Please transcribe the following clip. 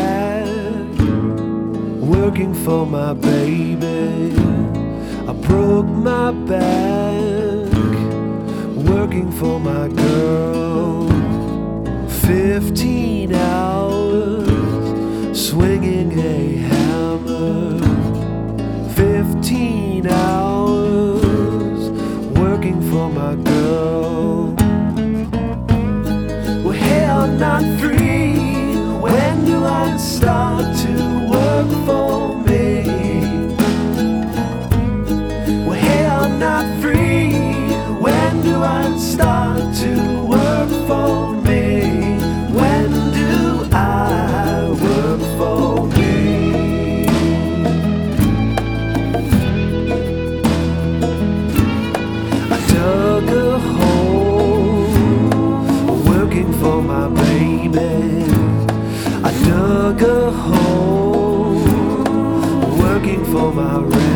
back, working for my baby. I broke my back, working for my girl. 15 hours, swinging a hammer. 15 hours, working for my girl. Well, hell, not free. When do I start to work for me? Well, hell, not free. When do I start to work for me? When do I work for me? I dug a hole, working for my baby. I dug a hole, working for my